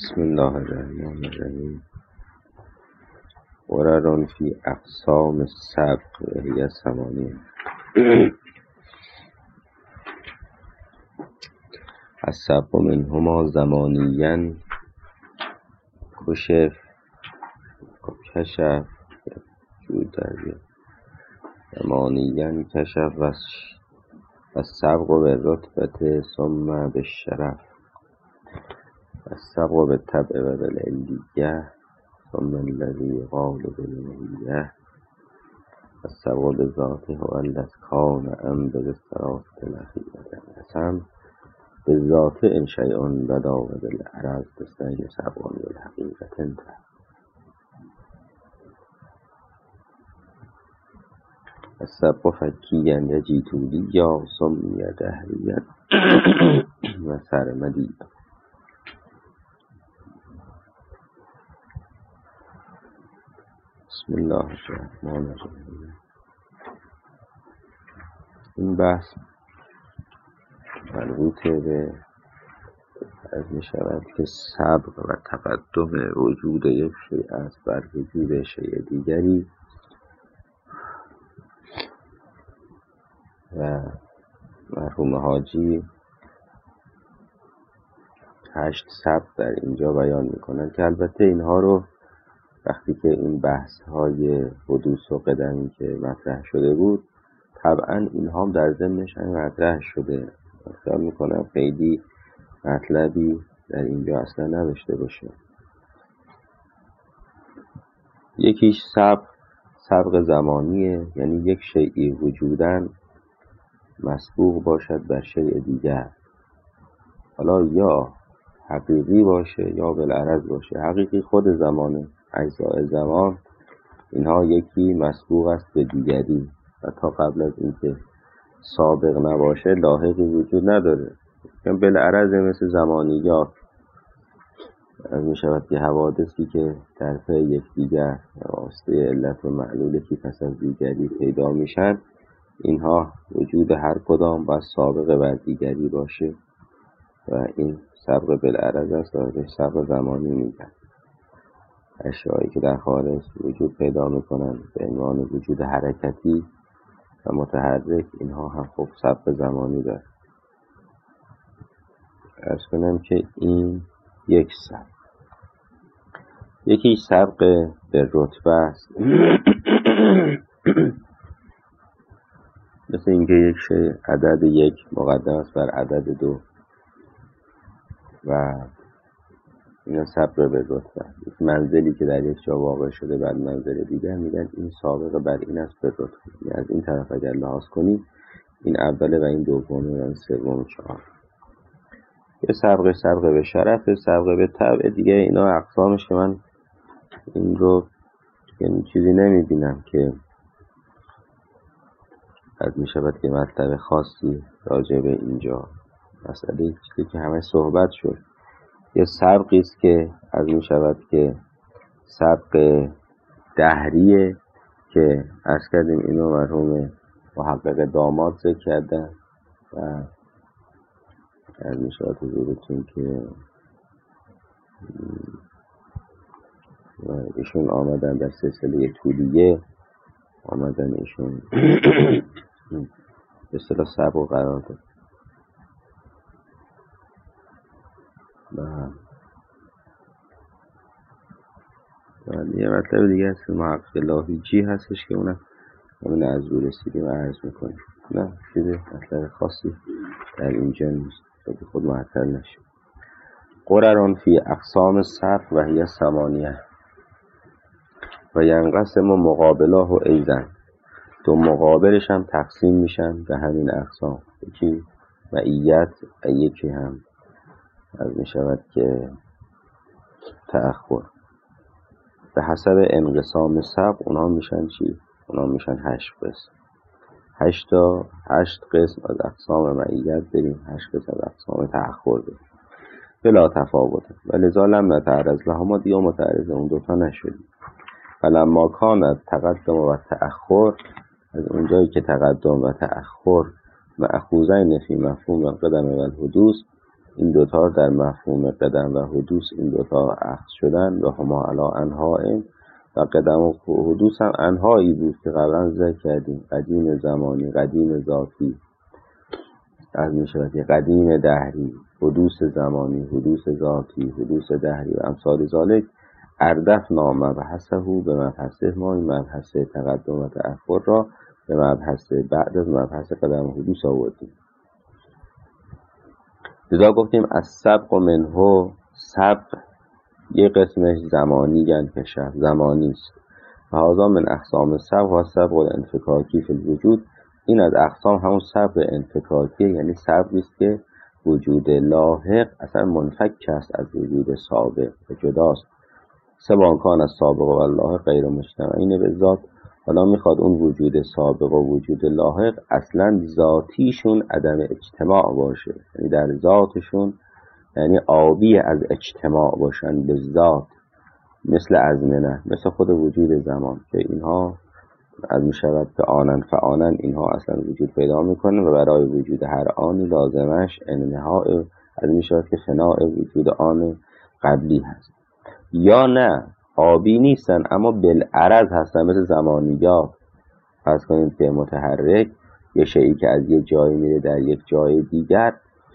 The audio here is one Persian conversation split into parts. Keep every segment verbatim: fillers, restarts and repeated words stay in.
بسم الله الرحمن الرحیم. غرر فی اقسام السبق و هی ثمانیه. السبق منهما زمانیاً کشف کشف جود دربیه زمانیاً کشف و السبق بالرتبة ثم بالشرف السبق بالطبع و بالعلیه ثم الذی قال بالمهیه السبق بالذات هو الذکان ام بالاستراحة الأخیرة قسم بالذات ان شیء بدا و بالعرض بستین سبقان بالحقیقة انتهى. السبق فکیاً یجی طولیا سمی دهریا و سرمدیا. بسم الله الرحمن الرحیم. این بحث مربوط به از می شود که سبق و تقدم وجود یک شیء است بر وجود شیء دیگری و مرحوم حاجی هشت سبق در اینجا بیان میکنن که البته اینها رو وقتی که این بحث های حدوث و قدمی که مطرح شده بود طبعا اینها هم در ضمنش هم مطرح شده. خیال میکنم خیلی مطلبی در اینجا اصلا نداشته باشه. یکیش سبق سبق زمانیه، یعنی یک شیئی وجوداً مسبوق باشد بر شیء دیگر، حالا یا حقیقی باشه یا بالعرض باشه. حقیقی خود زمانه، اجزاء زمان اینها یکی مسبوق است به دیگری و تا قبل از اینکه سابق نباشه لاحقی وجود نداره. چون بالعرض مثل زمانیات از می شود که حوادثی که در پی یکدیگر واسطه علت و معلول که پس از دیگری پیدا میشن، اینها وجود هر کدام باید سابق بر دیگری باشه و این سبق بالعرض است و بهش سبق زمانی میگن. اشیایی که در خارج وجود پیدا میکنن به عنوان وجود حرکتی و متحرک، اینها هم خب سبق زمانی داره. عرض کنم که این یک سبق. یکی سبق به رتبه است مثل اینکه یک شیء عدد یک مقدم است بر عدد دو و این سبق به رتبه. یک منزلی که در یک جا واقع شده بر منزل دیگر میگن این سابق بر این است به رتبه. یعنی از این طرف اگر لحاظ کنید این اوله و این دومه و این سوم و چهار. یه سبق سبق به شرف، سبق به طبع دیگه. اینا اقسامش که من این رو یعنی چیزی نمیبینم که از می شود که مطلب خاصی راجع به اینجا مسئله چیزی که همه صحبت شد. یه سبقی است که از می شود که سبق دهریه که عرض کردیم اینو مرحوم محقق داماد ذکر کردن و از می شود حضورتون که ایشون آمدن در سلسله طولیه آمدن ایشون به اصطلاح سبق قرار داد و یه مطلب دیگه هست محقق لاهیجی هستش که اونم همین از دور رسیدیم و عرض میکنیم. نه چیزی مطلب خاصی در اینجا نیست تا که خود معطل نشه. قرران فی اقسام صرف و هی ثمانیه و ینقسم مقابلاه و ایضا. دو مقابلش هم تقسیم میشن به همین اقسام. یکی معیت و یکی هم از میشود که تأخر. به حسب انقسام سبق اونا میشن چی؟ اونا میشن هشت قسم. هشت تا هشت قسم از اقسام معیت داریم، هشت قسم از اقسام تأخر داریم بلا تفاوت. ولذا لم نتعرض لها، ما دیگه متعرض اون دوتا نشدیم. فلما کانت تقدم و تأخر، از اونجایی که تقدم و تأخر مأخوذین فی مفهوم القدم و الحدوث این دوتا در مفهوم قدم و حدوث این دوتا اخذ شدن و هما علا انهائن و قدم و حدوث هم انهایی بود که قبلا ذکر کردیم، قدیم زمانی، قدیم ذاتی، از می شود که قدیم دهری، حدوث زمانی، حدوث ذاتی، حدوث دهری و امثال ذالک. اردفنا مبحثه به مبحثه، ما این مبحث تقدم و تأخر را به مبحث بعد از مبحث قدم و حدوث آوردیم. لذا گفتیم از سبق و منه، سبق یک قسمش زمانی گن که شب زمانی است و هذا من اقسام سبق و سبق الانفکاکی فی الوجود. این از اقسام همون سبق انفکاکی، یعنی سبقی است که وجود لاحق اصلا منفک است از وجود سابق و جداست. سبانکان از سابق و لاحق غیر مجتمعین به ذات. حالا میخواد اون وجود سابق و وجود لاحق اصلا ذاتیشون عدم اجتماع باشه، یعنی در ذاتشون یعنی عابی از اجتماع باشن به ذات، مثل ازمنه، مثل خود وجود زمان که اینها از میشود که آنن فآنن، اینها اصلا وجود پیدا میکنن و برای وجود هر آنی لازمش انتهای از میشود که فناء وجود آن قبلی هست. یا نه عابی نیستن اما بالعرض هستن، مثل زمانیات. فرض کنید که متحرک یه شیئی که از یک جایی میره در یک جای دیگر،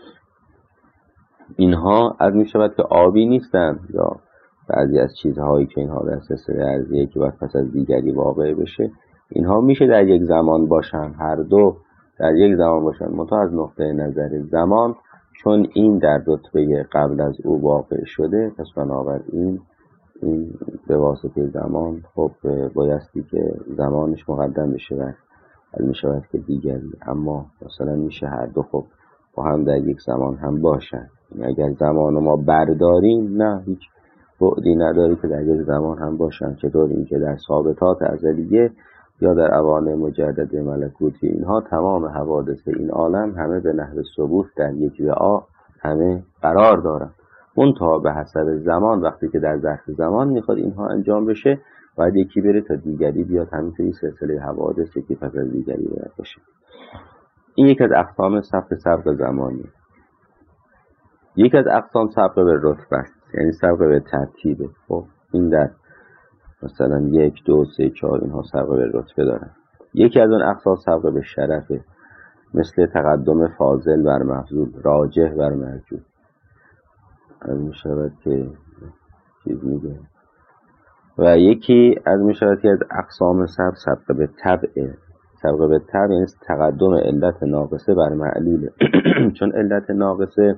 اینها از میشود که عابی نیستن. یا بعضی از چیزهایی که اینها در سلسله ارضیه که باید پس از دیگری واقع بشه، اینها میشه در یک زمان باشن، هر دو در یک زمان باشن، منتها از نقطه نظر زمان چون این در رتبه قبل از او واقع شده، پس بنابراین این به واسطه زمان خب بایستی که زمانش مقدم بشه و از میشود که دیگری. اما مثلا میشه هر دو خب با هم در یک زمان هم باشن. اگر زمان ما برداریم نه هیچ بعدی نداره که در یک زمان هم باشن. چطور اینکه در ثابتات ازلیه یا در اوان مجدد ملکوتی اینها تمام حوادث این عالم همه به نحو ثبوت در یک وعا همه قرار دارن، منتها به حسب زمان وقتی که در ظرف زمان میخواد اینها انجام بشه باید یکی بره تا دیگری بیاد، همینطوری سلسله حوادث یکی پس از دیگری باید باشه. این یک از اقسام سبق سبق زمانی. یک از اقسام سبق به رتبه است، یعنی سبق به ترتیبه. خب این در مثلا یک دو سه چهار اینها سبق به رتبه دارن. یکی از اون اقسام سبق به شرفه، مثل تقدم فاضل بر مفضول، راجح بر مرجوح. از می شود که چیز میگه. و یکی از می شود که از اقسام سبق سبق به تبعه. سبق به تبع یعنی تقدم علت ناقصه بر معلوله. چون علت ناقصه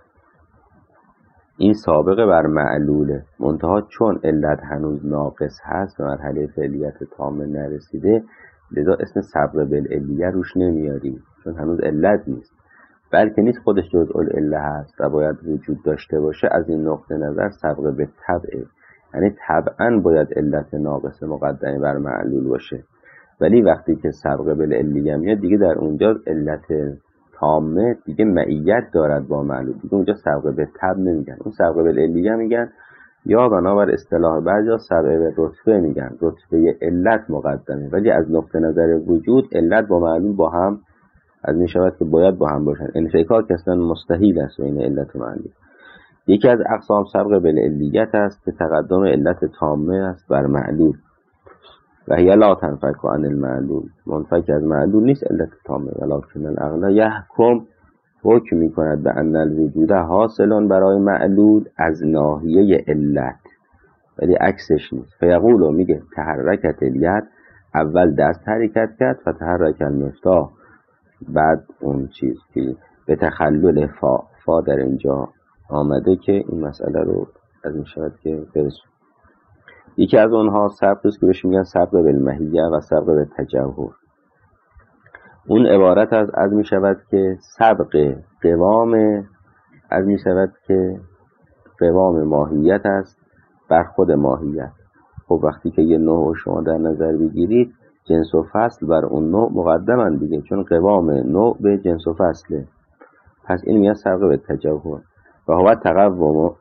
این سابقه بر معلوله، منتها چون علت هنوز ناقص هست و مرحله فعلیت تام نرسیده، لذا اسم سبق بالعلیه روش نمیاریم، چون هنوز علت نیست، بلکه نیست خودش جزء العله هست و باید وجود داشته باشه. از این نقطه نظر سبق به تبعه، یعنی طبعا باید علت ناقصه مقدمه بر معلول باشه. ولی وقتی که سبق بالعلیه میاد دیگه در اونجا علت تامه دیگه معیت دارد با معلول، دیگه اونجا سبق به تبع نمیگن، اون سبق بالعلیه میگن، یا بنابر اصطلاح بعضیا سبق به رتبه میگن، رتبه علت مقدمه. ولی از نقطه نظر وجود علت با معلول با هم از می شود که باید با هم باشن، انفکاک اصلا مستحیل است بین علت و معلول. یکی از اقسام سبق بالعلیت است که تقدم علت تامه است بر معلول و هی لا تنفک عن المعلول، منفک از معلول نیست علت تامه، ولکن العقل یحکم، حکم می کند به ان الوجود حاصلون برای معلول از ناحیه علت، ولی عکسش نیست. فیقولو میگه تحرکت الید، اول دست حرکت کرد و تحرک المفتاح، بعد اون چیز که به تخلل فا فا در اینجا آمده که این مسئله رو از می شود که برسون. یکی از اونها سبق است که بهش میگن سبق بالمحیه و سبق به تجوهر. اون عبارت از از می شود که سبق قوام از می شود که قوام ماهیت است بر خود ماهیت. خب وقتی که یه نوع شما در نظر بگیرید، جنس و فصل بر اون نوع مقدمن دیگه، چون قوام نوع به جنس و فصله. پس این میاد سبق به تجوهر و هو تقوم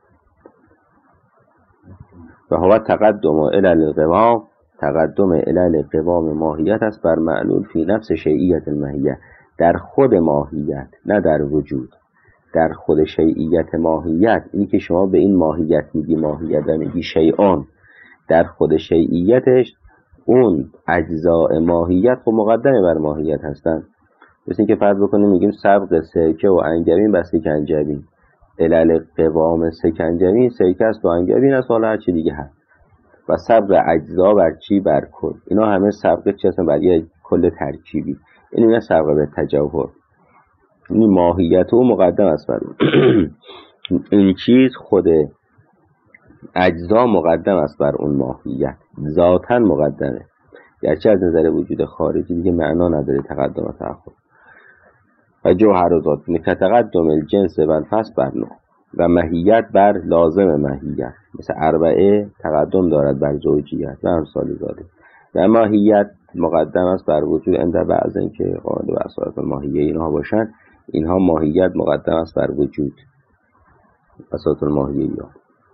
و هو تقدم الی القوام، تقدم الی القوام ماهیت است بر معلول فی نفس شیعیت الماهیه، در خود ماهیت نه در وجود، در خود شیعیت ماهیت، اینی که شما به این ماهیت میگی ماهیت و میگی شیعان، در خود شیعیتش اون اجزاء ماهیت خب مقدمه بر ماهیت هستن. مثل این که فرض بکنیم میگیم سبق سرکه و انگبین بر سکنجبین، علل قوام سکنجبین سرکه است و انگبین است، حالا هر چی دیگه هست. و سبق اجزا بر چی؟ بر کل. اینا همه سبق چی هستن؟ بر یه کل ترکیبی. این میگن سبق به تجوهر. این ماهیت او مقدم است بر این چیز، خود اجزا مقدم است بر اون ماهیت، ذاتاً مقدمه، گرچه از نظر وجود خارجی دیگه معنا نداره تقدم و تأخر. و جوهر و ذات که تقدم الجنس بر فصل بر نوع و ماهیت بر لازم ماهیت، مثل اربعه تقدم دارد بر زوجیت و امثال ذالک. و ماهیت مقدم است بر وجود، عند بعض این که قاعده و اساس ماهیه اینها باشن، اینها ماهیت مقدم است بر وجود، اساس الماهیه یا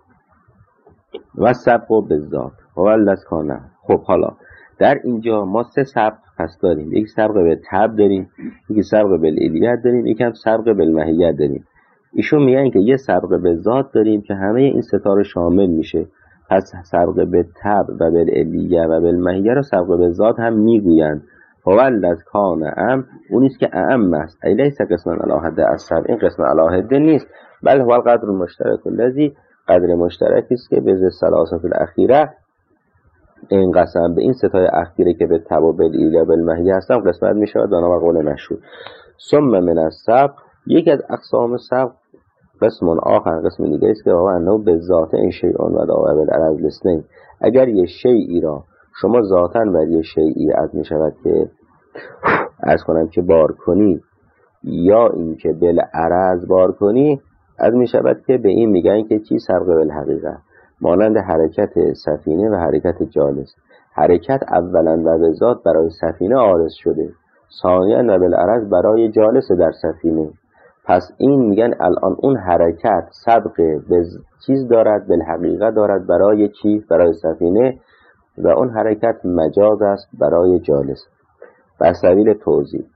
و سبق به ذات و الاسکانه. خب حالا در اینجا ما سه سبق پس داریم، یک سبق به تب داریم، یک سبق به العلیت داریم، یک هم سبق به الماهیت داریم. ایشون میگن که یه سبق به ذات داریم که همه این ستا رو شامل میشه، پس سبق به تب و به العلیت و به الماهیت رو سبق به ذات هم میگویند. هو الاسکانه ام، اونیست که اعم است، الیس قسم علاهده از سبق، این قسم علاهده نیست، بل هو القدر مشترک الذی، قدر مشترکی است که به ثلاثه الاخیره، این قسم به این ستای اخیره که به تب و بالعلیت و بالماهیت هستن قسمت می شود بنا بر قول مشهور. ثم من السبق، یک از اقسام سبق قسم آخر، قسم دیگه است که هو انه به ذات این شیء و لا بالعرض الاثنین، اگر یه شیئی را شما ذاتاً بر یه شیئی از می شود که عرض کنم که بار کنی، یا این که بالعرض بار کنی، از می شود که به این میگن که چی؟ سبق بالحقیقه، مانند حرکت سفینه و حرکت جالس. حرکت اولا و به ذات برای سفینه عارض شده، ثانیا و بالعرض برای جالس در سفینه. پس این میگن الان اون حرکت سبق به چیز دارد، بالحقیقه دارد برای چی؟ برای سفینه، و اون حرکت مجاز است برای جالس. بر سبیل توضیح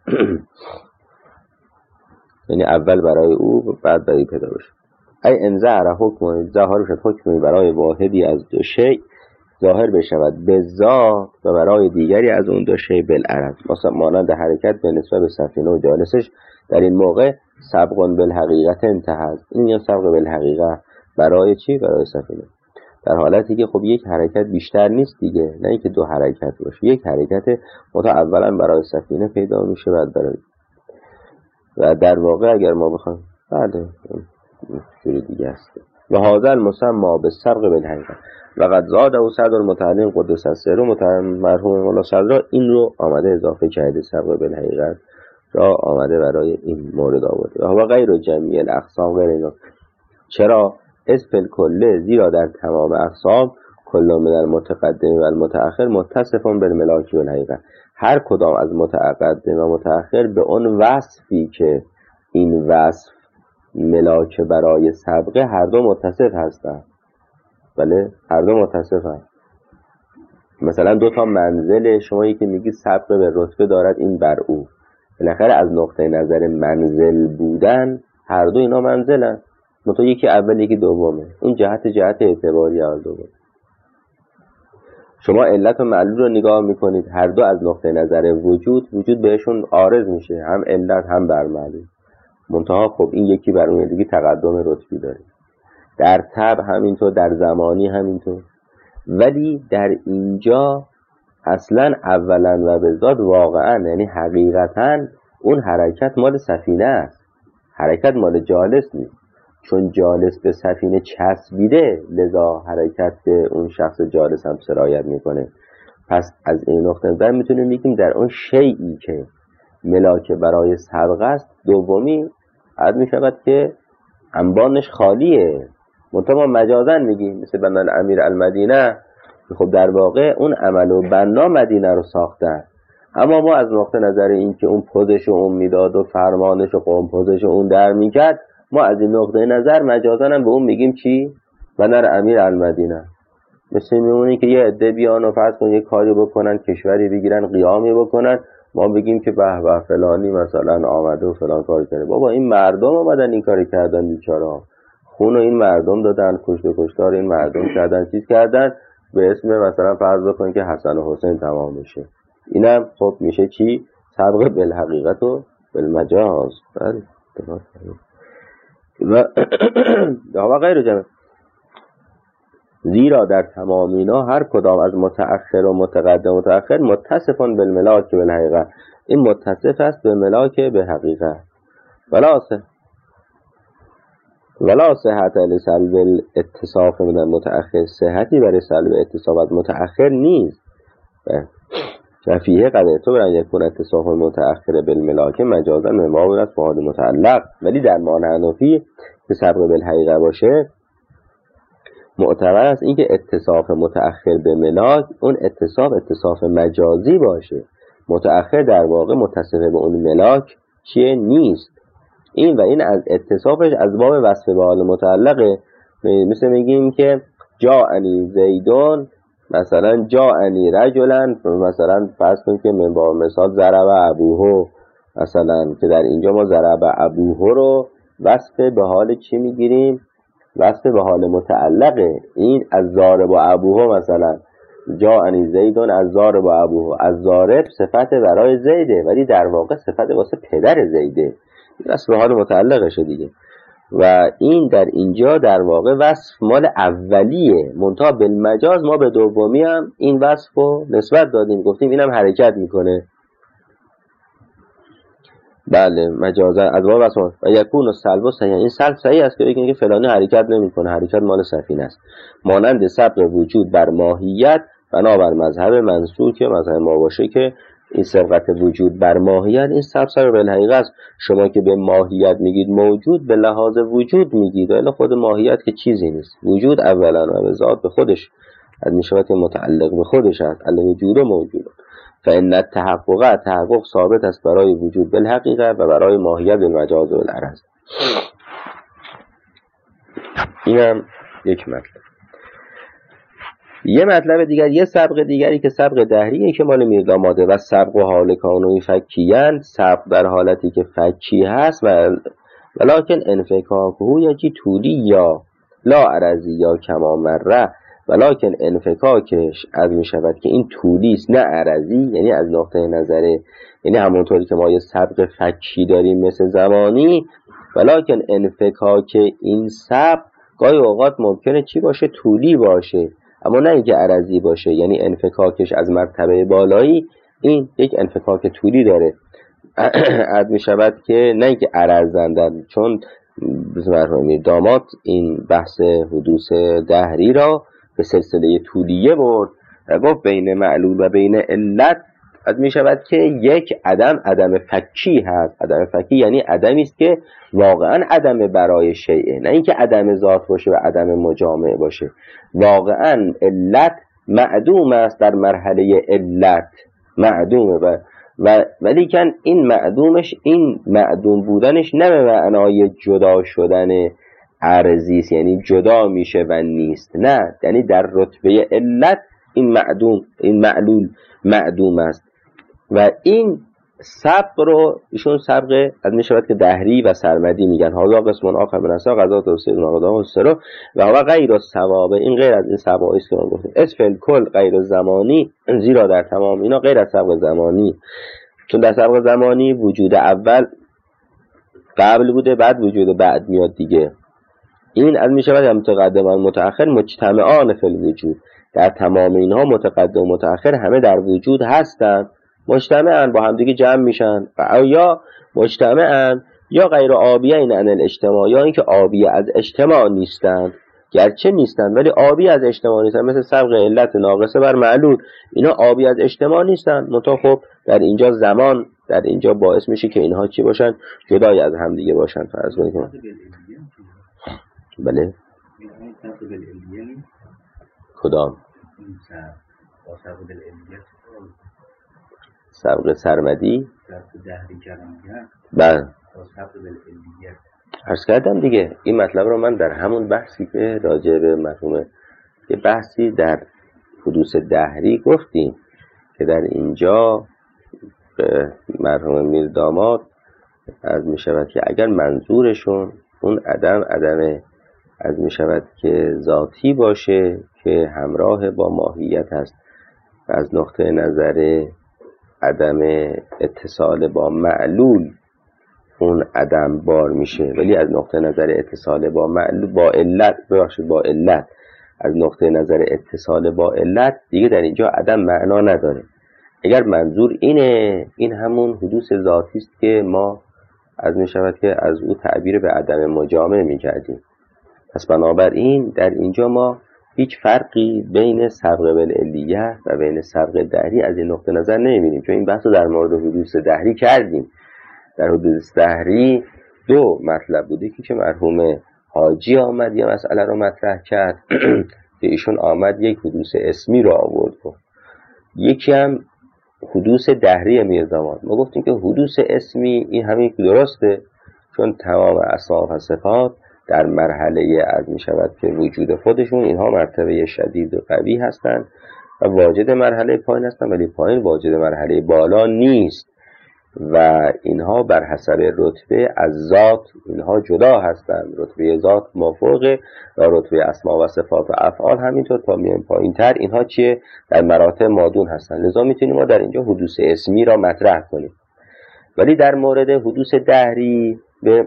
یعنی اول برای او بعد برای پیدا بشه. ای ان ظهر حکم، ظاهر شد حکمی برای واحدی از دو شیء ظاهر بشود به ذات و برای دیگری از اون دو شیء بالعرض، مثلا مانند حرکت به نسبت به سفینه و جالسش، در این موقع سبق بالحقیقت انتهى. این یه سبق بالحقیقه برای چی؟ برای سفینه، در حالتی که خب یک حرکت بیشتر نیست دیگه، نه اینکه دو حرکت باشه، یک حرکت متا اولا برای سفینه پیدا میشه بعد برای، و در واقع اگر ما بخوایم بعد جوری دیگه است. و هذا المسمى بالسبق بالحقیقه و قد زاد او صدر المتعلم قدس السر، مرحوم مولا صدر این رو آمده اضافه کرده، سبق بالحقیقه را آمده برای این مورد آورده. و هو غیر جمیع الاقسام، غیر اینا. چرا؟ اسفل کله، زیرا در تمام اقسام کل من المتقدم و المتأخر متصفون بالملاک والحقیقه، هر کدام از متقدم و متأخر به اون وصفی که این وصف ملاک برای سبقه هر دو متصف هستند. بله هر دو متصف هست. مثلا دو تا منزل، شما یکی میگی سبقه به رتبه دارد این بر او، بالاخره از نقطه نظر منزل بودن هر دو اینا منزلن، منتها یکی اول یکی دومه، اون جهت جهت اعتباری از دومه. شما علت و معلول رو نگاه میکنید، هر دو از نقطه نظر وجود وجود بهشون عارض میشه، هم علت هم بر معلول، منتها خب این یکی بر اون دیگه تقدم رتبی داره. در طبع همینطور، در زمانی همینطور. ولی در اینجا اصلا اولا و به ذات واقعا، یعنی حقیقتا اون حرکت مال سفینه است، حرکت مال جالس نیست، چون جالس به سفینه چسبیده لذا حرکت به اون شخص جالس هم سرایت میکنه. پس از این نقطه نظر میتونیم بگیم در اون شیئی که ملاک برای سبق است، دومی عد میشود که انبانش خالیه، منتها ما مجازن میگیم مثل بنا الامیر المدینه، خب در واقع اون عمل و بنا مدینه رو ساختن، اما ما از نقطه نظر این که اون پوزش و اون میداد و فرمانش و قوم پوزش و اون در میکرد، ما از این نقطه نظر مجازن هم به اون میگیم چی؟ بنا الامیر المدینه. مثل میمونی که یه عده بیان و فرض کن یه کاری بکنن، کشوری بگیرن، قیامی بکنن، ما بگیم که به به فلانی مثلا آمده و فلان کار کرده. بابا این مردم آمدن این کاری کردن، بیچاره‌ها خون و این مردم دادن، کشت و کشتار این مردم کردن، چیز کردن، به اسم مثلا فرض بکنید که حسن و حسین تمام بشه. اینم خب میشه چی؟ سبق بالحقیقت و بالمجاز. بله و و غیر جمع. زیرا در تمام اینا هر کدام از متأخر و متقدم و متأخر متصفان بالملاک بالحقیقت، این متصف است به ملاک به حقیقت. ولا صح ولا صحت لسلب الاتصاف من المتأخر، صحتی برای سلب اتصاف از متأخر نیست. و فیه قد تو برای یکون اتصاف المتأخر بالملاک مجازا مما بود از فعال متعلق. ولی در معنی حنفی که سبق بالحقیقه باشه معتبر است این که اتصاف متأخر به ملاک اون اتصاف اتصاف مجازی باشه، متأخر در واقع متصف به اون ملاک چیه نیست. این و این از اتصافش از باب وصف به حال متعلقه. مثل میگیم که جاءنی زیدون، مثلا جاءنی رجلن، مثلا فرض کنیم که من با مثال ضرب ابوه، مثلا که در اینجا ما ضرب ابوه رو وصف به حال چی میگیریم؟ وصف به حال متعلقه. این از ضارب ابوه، مثلا جاءنی زیدون از ضارب ابوه، از ضارب صفت برای زیده ولی در واقع صفت واسه پدر زیده، وصف به حال متعلقشه دیگه. و این در اینجا در واقع وصف مال اولیه، منتها بالمجاز ما به دومی هم این وصف رو نسبت دادیم، گفتیم اینم حرکت میکنه. بله مجازا از باب وصف. و یکون السلب صحیح، این سلب صحیح است که بگیم که فلانی حرکت نمیکنه، حرکت مال سفینه است. مانند سبق وجود بر ماهیت بنابر مذهب منصور که مذهب ما باشه که این سبقت وجود بر ماهیت این سبب سر بالحقیقه است. شما که به ماهیت میگید موجود به لحاظ وجود میگید، ولی خود ماهیت که چیزی نیست. وجود اولا و به ذات به خودش از میشود که متعلق به خودش است. الوجود موجود فإن التحقق تحقق ثابت است برای وجود بالحقیقه و برای ماهیت بالمجاز و بالعرض. اینم یک مطلب. یه مطلب دیگر، یه سبق دیگری که سبق دهریه که مال میرداماده و سبق و حال کانوی فکیان، سبق در حالتی که فکی هست و ولکن انفکاکهو یکی طولی یا لا عرضی یا کما مره، ولکن انفکاکش از می شود که این طولی است نه عرضی، یعنی از نقطه نظره، یعنی همونطوری که ما یه سبق فکی داریم مثل زمانی، ولکن انفکاک این سبق گاهی اوقات ممکنه چی باشه؟ طولی باشه، اما نه اینکه عرضی باشه. یعنی انفکاکش از مرتبه بالایی این یک انفکاک طولی داره. عد می شود که نه اینکه عرضندن، چون داماد این بحث حدوث دهری را به سلسله طولیه برد و گفت بین معلول و بین علت عد می شود که یک عدم عدم فکی هست. عدم فکی یعنی عدمی است که واقعا عدم برای شیء، نه اینکه عدم ذات باشه و عدم مجامع باشه. واقعا علت معدوم است در مرحله علت معدومه و و ولیکن این معدومش، این معدوم بودنش نه به معنای جدا شدن عرضی است، یعنی جدا میشه و نیست، نه، یعنی در رتبه علت این معدوم، این معلول معدوم است. و این سبق رو ایشون سبق از می شود که دهری و سرمدی میگن. حالا قسمون آخر من اصلا قضا توسید نقدام و سرو و هوا غیر از ثوابه، این غیر از این سبقایی است که من گفتیم. اسفل کل غیر از زمانی، زیرا در تمام اینا غیر از سبق زمانی، چون در سبق زمانی وجود اول قبل بوده بعد وجود بعد میاد دیگه. این از می شود متقدم و متأخر مجتمعان فی الوجود، در تمام اینها متقدم و متأخر همه در وجود هستند، مجتمعن با هم دیگه جمع میشن، و یا مجتمعن یا غیر آبیین عن الاجتماع، یا اینکه آبی از اجتماع نیستند، گرچه نیستند ولی آبی از اجتماع نیستند، مثل سبق علت ناقصه بر معلول، اینا آبی از اجتماع نیستند. منتها خب در اینجا زمان در اینجا باعث میشه که اینها چی باشن؟ جدای از هم دیگه باشن. فرض کنید بله کدام سبق سرمدی بله عرض کردم دیگه. این مطلب رو من در همون بحثی که راجع به مفهوم یه بحثی در حدوث دهری گفتیم که در اینجا مرحوم میر داماد از می شود که اگر منظورشون اون عدم عدم از می شود که ذاتی باشه که همراه با ماهیت هست و از نقطه نظر عدم اتصال با معلول اون عدم بار میشه، ولی از نقطه نظر اتصال با معلول با علت ببخشید با علت از نقطه نظر اتصال با علت دیگه در اینجا عدم معنا نداره. اگر منظور اینه، این همون حدوث ذاتی است که ما از می شود که از او تعبیر به عدم مجامع می کردیم. پس بنابراین در اینجا ما هیچ فرقی بین سبق بالعلیه و بین سبق دهری از این نقطه نظر نمی‌بینیم، چون این بحث رو در مورد حدوث دهری کردیم. در حدوث دهری دو مطلب بوده که مرحوم حاجی آمد یه مسئله رو مطرح کرد که ایشون آمد یک حدوث اسمی رو آورد، یکی هم حدوث دهری میر داماد. ما گفتیم که حدوث اسمی این همین درسته، چون تمام اسما و صفات در مرحله از می شود که وجود خودشون اینها مرتبه شدید و قوی هستند و واجد مرحله پایین هستند، ولی پایین واجد مرحله بالا نیست و اینها بر حسب رتبه از ذات اینها جدا هستند. رتبه ذات مافوقه و رتبه اسما و صفات و افعال همینطور تا میان پایین تر اینها چیه؟ در مراتب مادون هستند. لذا میتونیم ما در اینجا حدوث اسمی را مطرح کنیم. ولی در مورد حدوث دهری به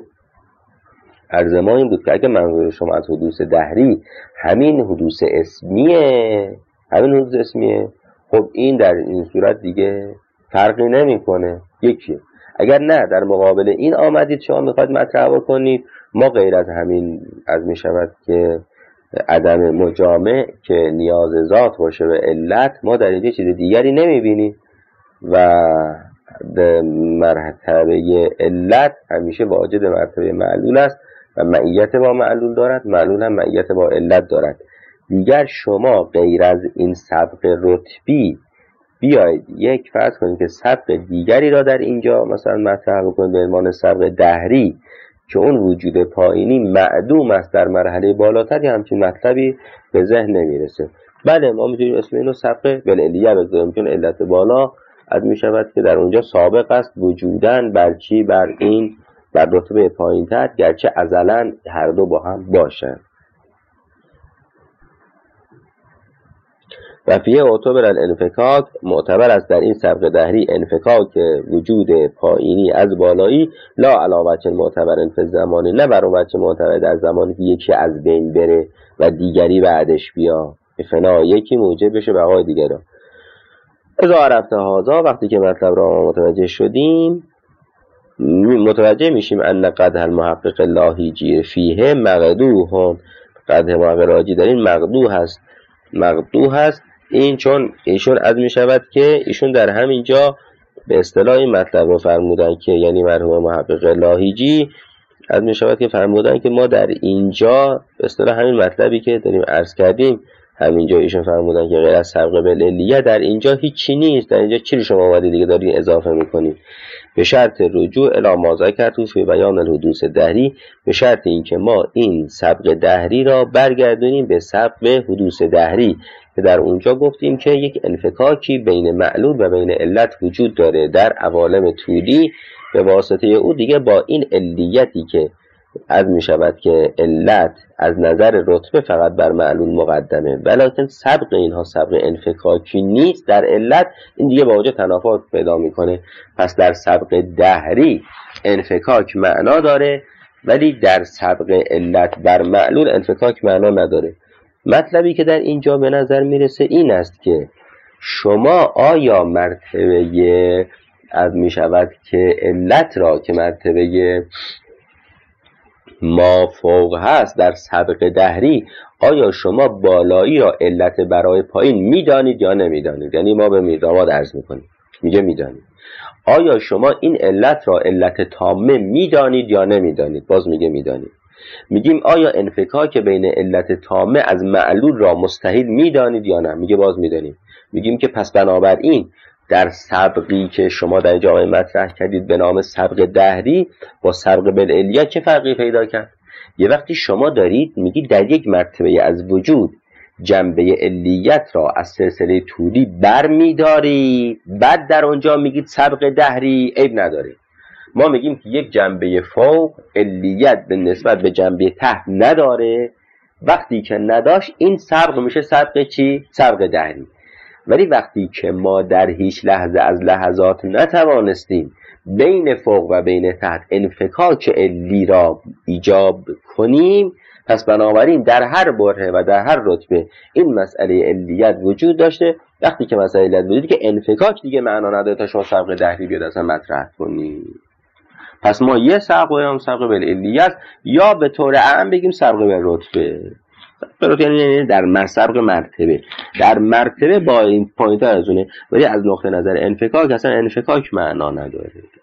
عرض ما این بود که اگه منظور شما از حدوث دهری همین حدوث اسمیه همین حدوث اسمیه خب این در این صورت دیگه فرقی نمیکنه. یکی اگر نه در مقابل این آمدید شما میخواید مطرح بکنید ما غیر از همین از میشود که عدم مجامع که نیاز ذات باشه به علت ما در اینجا چیز دیگری نمیبینیم و در مرتبه علت همیشه واجد مرتبه معلول است و معیت با معلول دارد، معلول هم معیت با علت دارد. دیگر شما غیر از این سبق رتبی بیایید یک فرض کنید که سبق دیگری را در اینجا مثلا مطرح بکنید به عنوان سبق دهری که اون وجود پایینی معدوم است در مرحله بالاتر، یا همچین مطلبی به ذهن نمیرسه. بله ما میتونیم اسم اینو سبق بالعلیه بگذاریم، چون علت بالا از میشود که در اونجا سابق است وجودن بر چی؟ بر این در رتبه پایین تر، گرچه ازلا هر دو با هم باشن. و فیه اعتبر الانفکاک معتبر است در این سبق دهری انفکاک وجود پایینی از بالایی، لا علاوه چه معتبر فی زمانی، نه بر اون وجه معتبر در زمانی که یکی از بین بره و دیگری بعدش بیا، فنا یکی موجب بشه بقای دیگران. اذا عرفت هذا، وقتی که مطلب را متوجه شدیم متوجه میشیم ان قدح المحقق لاهیجی فیه مقدوح، قدح محقق راجی در این مقدوح هست مقدوح هست این چون ایشون از می شود که ایشون در همین جا به اصطلاح این مطلب رو فرمودن که یعنی مرحوم محقق لاهیجی از می شود که فرمودن که ما در اینجا به اصطلاح همین مطلبی که داریم عرض کردیم همینجا ایشون فرمودن که غیر از سبق بالعلیه در اینجا هیچی نیست، در اینجا چی رو شما اومدید دیگه دارین اضافه میکنید؟ به شرط رجوع الی ما ذکرتم فی بیان الحدوث دهری، به شرط اینکه ما این سبق دهری را برگردونیم به سبق حدوث دهری که در اونجا گفتیم که یک انفکاکی بین معلول و بین علت وجود داره در عوالم طولی، به واسطه او دیگه با این علیتی که از می شود که علت از نظر رتبه فقط بر معلول مقدمه، ولیکن سبق اینها سبق انفکاکی نیست در علت، این دیگه با وجه تنافات پیدا میکنه. پس در سبق دهری انفکاک معنا داره ولی در سبق علت بر معلول انفکاک معنا نداره. مطلبی که در اینجا به نظر میرسه این است که شما آیا مرتبه از می شود که علت را که مرتبه ما فوق هست در سبق دهری، آیا شما بالایی را علت برای پایین میدانید یا نمیدانید؟ یعنی ما به میرداماد عرض میکنیم میگه میدانید. آیا شما این علت را علت تامه میدانید یا نمیدانید؟ باز میگه میدانید. میگیم آیا انفکاک بین علت تامه از معلول را مستحیل میدانید یا نه؟ میگه باز میدانید. میگیم که پس بنابراین در سبقی که شما در جای مطرح کردید به نام سبق دهری با سبق بالعلیه چه فرقی پیدا کرد؟ یه وقتی شما دارید میگید در یک مرتبه از وجود جنبه علیت را از سلسله طولی بر می‌داری، بعد در اونجا میگید سبق دهری، عیب نداره. ما میگیم که یک جنبه فوق علیت به نسبت به جنبه تحت نداره، وقتی که نداشت این سبق میشه سبق چی؟ سبق دهری. ولی وقتی که ما در هیچ لحظه از لحظات نتوانستیم بین فوق و بین تحت انفکاک علی را ایجاب کنیم، پس بنابراین در هر بره و در هر رتبه این مسئله علیت وجود داشته. وقتی که مسئله علیت وجود که انفکاک دیگه معنا نداره تا شما سبق دهری بیاد اصلا مطرح کنیم. پس ما یه سبق هم سبق به علیت، یا به طور عام بگیم سبق به رتبه. سبق یعنی در سبق مرتبه، در مرتبه با این پوینت ها از اونه، ولی از نقطه نظر انفکاک اصلا انفکاک معنا نداره.